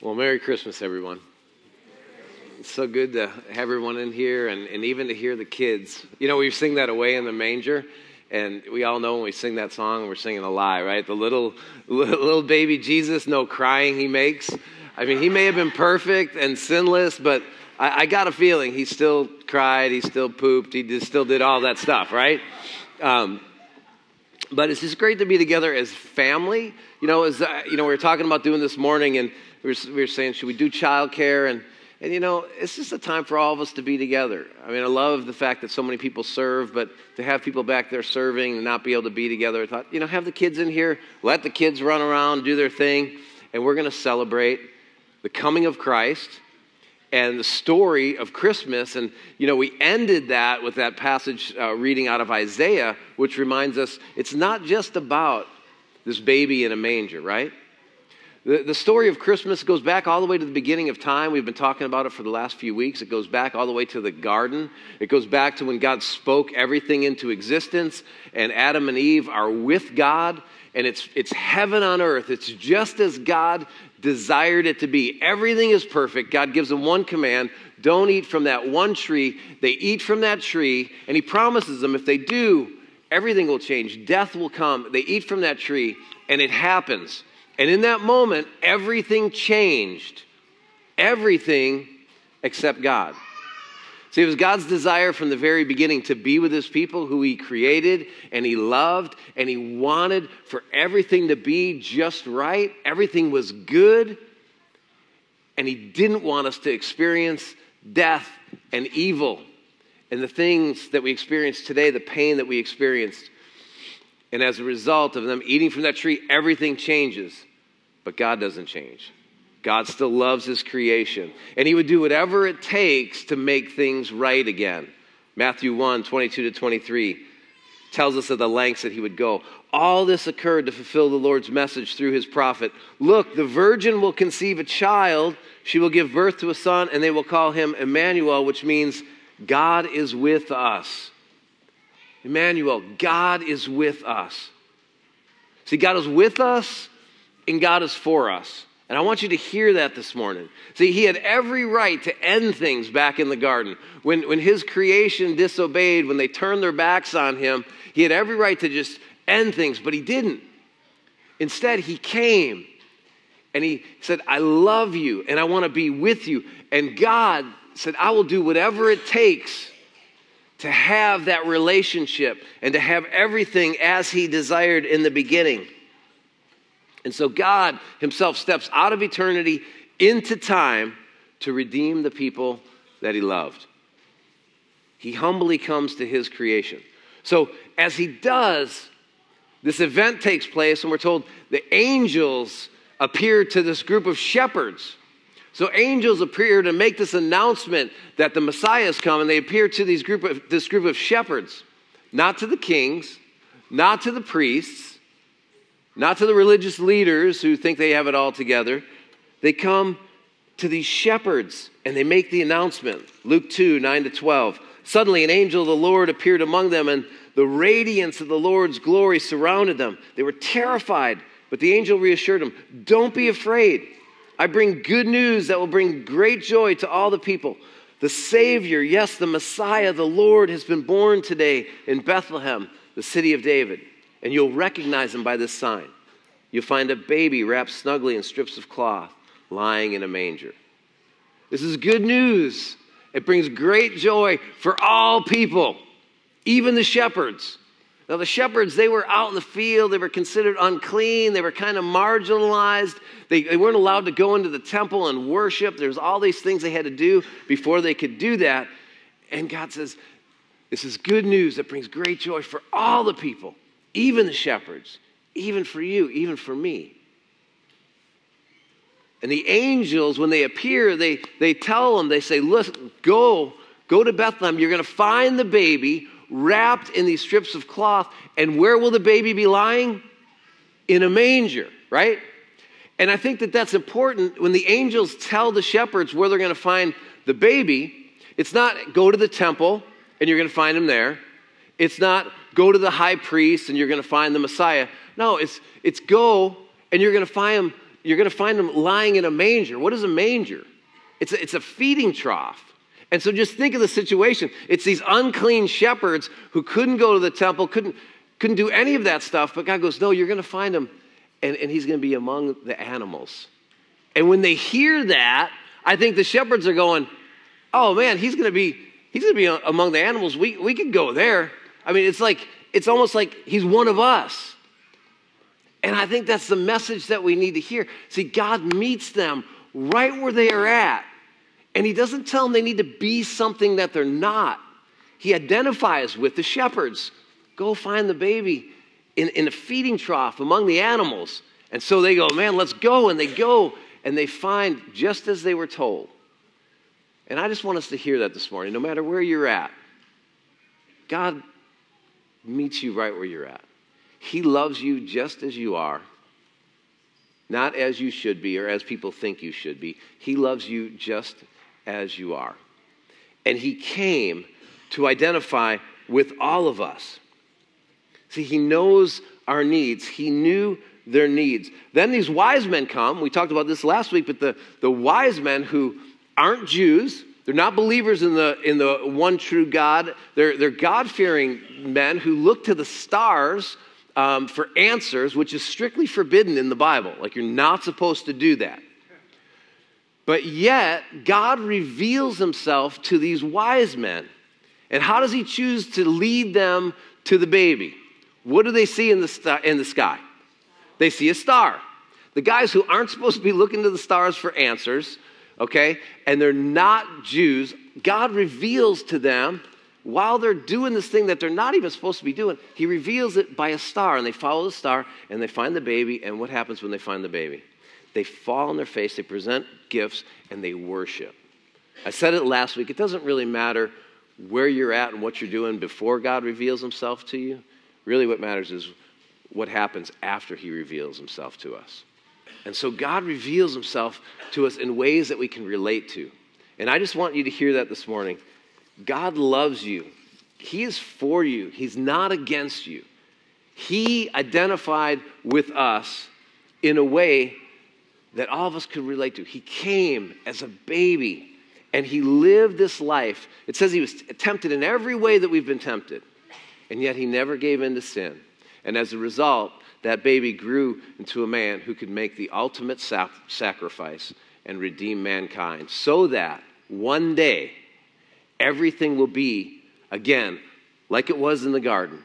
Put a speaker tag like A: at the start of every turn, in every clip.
A: Well, Merry Christmas, everyone. It's so good to have everyone in here and even to hear the kids. You know, we sing that Away in the Manger, and we all know when we sing that song, we're singing a lie, right? The little baby Jesus, no crying he makes. I mean, he may have been perfect and sinless, but I got a feeling he still cried, he still pooped, still did all that stuff, right? But it's just great to be together as family. You know, we were talking about doing this morning, and we were saying, should we do childcare? And you know, it's just a time for all of us to be together. I mean, I love the fact that so many people serve, but to have people back there serving and not be able to be together, I thought, you know, have the kids in here, let the kids run around, do their thing, and we're going to celebrate the coming of Christ and the story of Christmas. And, you know, we ended that with that passage reading out of Isaiah, which reminds us it's not just about this baby in a manger, right? The story of Christmas goes back all the way to the beginning of time. We've been talking about it for the last few weeks. It goes back all the way to the garden. It goes back to when God spoke everything into existence, and Adam and Eve are with God, and it's heaven on earth. It's just as God desired it to be. Everything is perfect. God gives them one command: don't eat from that one tree. They eat from that tree, and he promises them if they do, everything will change. Death will come. They eat from that tree, and it happens. And in that moment, everything changed. Everything except God. See, it was God's desire from the very beginning to be with his people who he created and he loved, and he wanted for everything to be just right. Everything was good. And he didn't want us to experience death and evil and the things that we experience today, the pain that we experienced. And as a result of them eating from that tree, everything changes. But God doesn't change. God still loves his creation. And he would do whatever it takes to make things right again. Matthew 1:22-23 tells us of the lengths that he would go. All this occurred to fulfill the Lord's message through his prophet. Look, the virgin will conceive a child. She will give birth to a son, and they will call him Emmanuel, which means God is with us. Emmanuel, God is with us. See, God is with us and God is for us. And I want you to hear that this morning. See, he had every right to end things back in the garden. When his creation disobeyed, when they turned their backs on him, he had every right to just end things, but he didn't. Instead, he came and he said, I love you and I want to be with you. And God said, I will do whatever it takes to have that relationship and to have everything as he desired in the beginning. And so God himself steps out of eternity into time to redeem the people that he loved. He humbly comes to his creation. So as he does, this event takes place, and we're told the angels appear to this group of shepherds. So angels appear to make this announcement that the Messiah has come, and they appear to this group of shepherds, not to the kings, not to the priests, not to the religious leaders who think they have it all together. They come to these shepherds, and they make the announcement. Luke 2:9-12. Suddenly an angel of the Lord appeared among them, and the radiance of the Lord's glory surrounded them. They were terrified, but the angel reassured them, don't be afraid. I bring good news that will bring great joy to all the people. The Savior, yes, the Messiah, the Lord, has been born today in Bethlehem, the city of David. And you'll recognize him by this sign. You'll find a baby wrapped snugly in strips of cloth, lying in a manger. This is good news. It brings great joy for all people, even the shepherds. Now, the shepherds, they were out in the field. They were considered unclean. They were kind of marginalized. They weren't allowed to go into the temple and worship. There's all these things they had to do before they could do that. And God says, this is good news that brings great joy for all the people, even the shepherds, even for you, even for me. And the angels, when they appear, they tell them, they say, listen, go to Bethlehem. You're going to find the baby wrapped in these strips of cloth. And where will the baby be lying? In a manger, right? And I think that that's important. When the angels tell the shepherds where they're going to find the baby, it's not go to the temple and you're going to find him there. It's not go to the high priest and you're going to find the Messiah. No, it's go and you're going to find him you're going to find him lying in a manger. What is a manger? It's a feeding trough. And so just think of the situation. It's these unclean shepherds who couldn't go to the temple, couldn't do any of that stuff. But God goes, no, you're going to find him, and he's going to be among the animals. And when they hear that, I think the shepherds are going, oh man, he's going to be among the animals. We could go there. I mean, it's almost like he's one of us. And I think that's the message that we need to hear. See, God meets them right where they are at. And he doesn't tell them they need to be something that they're not. He identifies with the shepherds. Go find the baby in a feeding trough among the animals. And so they go, man, let's go. And they go and they find just as they were told. And I just want us to hear that this morning. No matter where you're at, God meets you right where you're at. He loves you just as you are, not as you should be or as people think you should be. He loves you just as you are. And he came to identify with all of us. See, he knows our needs. He knew their needs. Then these wise men come. We talked about this last week, but the wise men who aren't Jews, they're not believers in the one true God. They're God-fearing men who look to the stars for answers, which is strictly forbidden in the Bible. Like, you're not supposed to do that. But yet, God reveals himself to these wise men. And how does he choose to lead them to the baby? What do they see in the sky? They see a star. The guys who aren't supposed to be looking to the stars for answers, okay, and they're not Jews, God reveals to them, while they're doing this thing that they're not even supposed to be doing, he reveals it by a star. And they follow the star, and they find the baby. And what happens when they find the baby? They fall on their face, they present gifts, and they worship. I said it last week. It doesn't really matter where you're at and what you're doing before God reveals himself to you. Really what matters is what happens after he reveals himself to us. And so God reveals himself to us in ways that we can relate to. And I just want you to hear that this morning. God loves you. He is for you. He's not against you. He identified with us in a way that all of us could relate to. He came as a baby, and he lived this life. It says he was tempted in every way that we've been tempted, and yet he never gave in to sin. And as a result, that baby grew into a man who could make the ultimate sacrifice and redeem mankind, so that one day everything will be, again, like it was in the garden.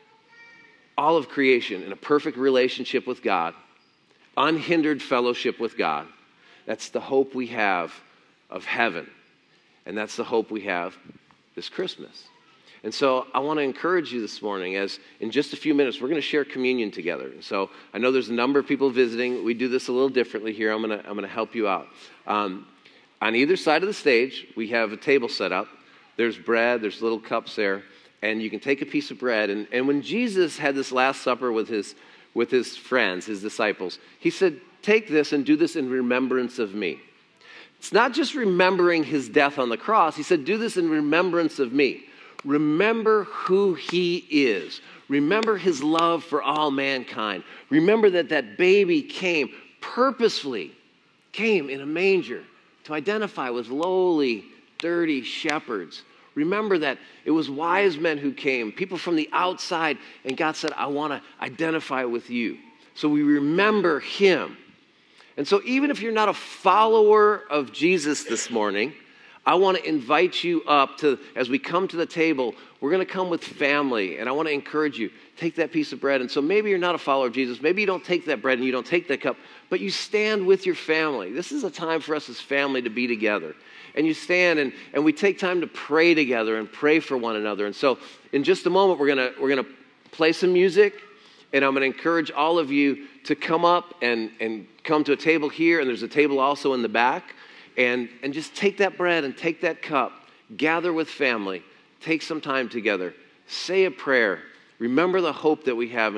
A: All of creation in a perfect relationship with God, unhindered fellowship with God. That's the hope we have of heaven. And that's the hope we have this Christmas. And so I want to encourage you this morning, as in just a few minutes, we're going to share communion together. And so I know there's a number of people visiting. We do this a little differently here. I'm going to help you out. On either side of the stage, we have a table set up. There's bread, there's little cups there, and you can take a piece of bread. And when Jesus had this Last Supper with his friends, his disciples, he said, take this and do this in remembrance of me. It's not just remembering his death on the cross. He said, do this in remembrance of me. Remember who he is. Remember his love for all mankind. Remember that baby purposefully came in a manger to identify with lowly, dirty shepherds. Remember that it was wise men who came, people from the outside, and God said, I want to identify with you. So we remember him. And so even if you're not a follower of Jesus this morning, I want to invite you up to, as we come to the table, we're going to come with family, and I want to encourage you, take that piece of bread. And so maybe you're not a follower of Jesus. Maybe you don't take that bread and you don't take that cup, but you stand with your family. This is a time for us as family to be together. And you stand and we take time to pray together and pray for one another. And so in just a moment, we're going to play some music, and I'm going to encourage all of you to come up and come to a table here, and there's a table also in the back. And just take that bread and take that cup, gather with family, take some time together, say a prayer, remember the hope that we have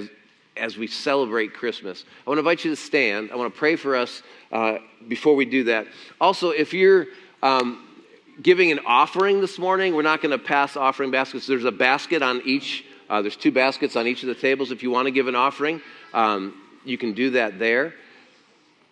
A: as we celebrate Christmas. I want to invite you to stand. I want to pray for us before we do that. Also, if you're giving an offering this morning, we're not going to pass offering baskets. There's a basket on each. There's 2 baskets on each of the tables. If you want to give an offering, you can do that there.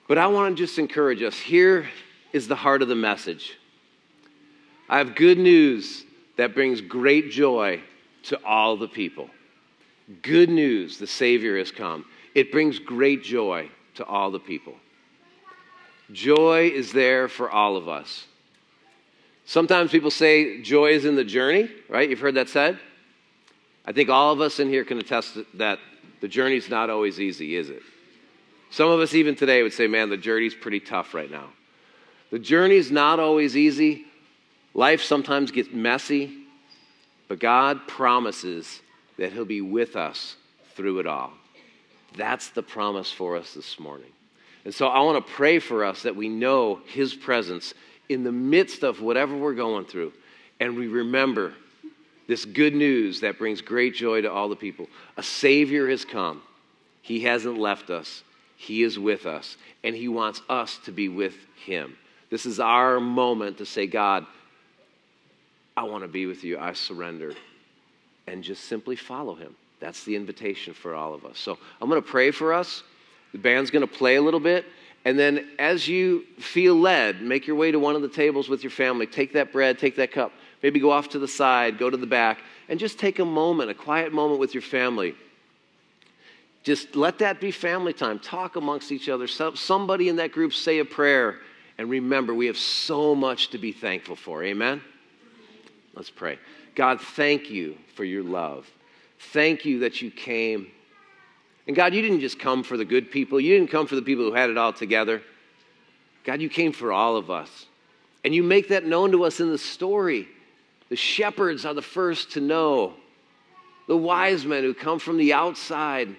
A: But I want to just encourage us. Here is the heart of the message. I have good news that brings great joy to all the people. Good news, the Savior has come. It brings great joy to all the people. Joy is there for all of us. Sometimes people say joy is in the journey, right? You've heard that said. I think all of us in here can attest that the journey's not always easy, is it? Some of us even today would say, man, the journey's pretty tough right now. The journey's not always easy. Life sometimes gets messy, but God promises that he'll be with us through it all. That's the promise for us this morning. And so I want to pray for us that we know his presence in the midst of whatever we're going through. And we remember this good news that brings great joy to all the people. A Savior has come. He hasn't left us. He is with us. And he wants us to be with him. This is our moment to say, God, I want to be with you. I surrender. And just simply follow him. That's the invitation for all of us. So I'm going to pray for us. The band's going to play a little bit. And then as you feel led, make your way to one of the tables with your family. Take that bread, take that cup. Maybe go off to the side, go to the back, and just take a moment, a quiet moment with your family. Just let that be family time. Talk amongst each other. Somebody in that group say a prayer. And remember, we have so much to be thankful for. Amen? Let's pray. God, thank you for your love. Thank you that you came. And God, you didn't just come for the good people. You didn't come for the people who had it all together. God, you came for all of us. And you make that known to us in the story. The shepherds are the first to know. The wise men who come from the outside.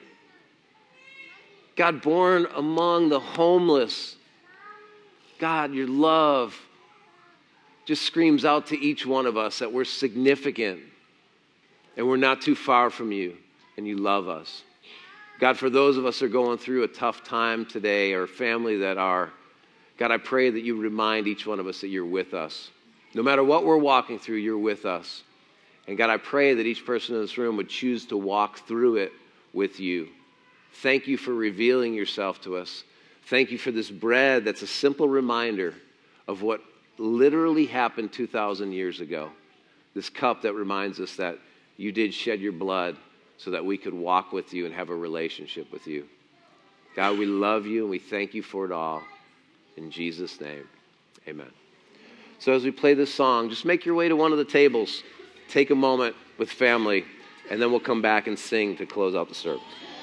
A: God, born among the homeless. God, your love just screams out to each one of us that we're significant and we're not too far from you and you love us. God, for those of us who are going through a tough time today or family that are, God, I pray that you remind each one of us that you're with us. No matter what we're walking through, you're with us. And God, I pray that each person in this room would choose to walk through it with you. Thank you for revealing yourself to us. Thank you for this bread that's a simple reminder of what literally happened 2,000 years ago. This cup that reminds us that you did shed your blood so that we could walk with you and have a relationship with you. God, we love you and we thank you for it all. In Jesus' name, amen. So as we play this song, just make your way to one of the tables. Take a moment with family, and then we'll come back and sing to close out the service.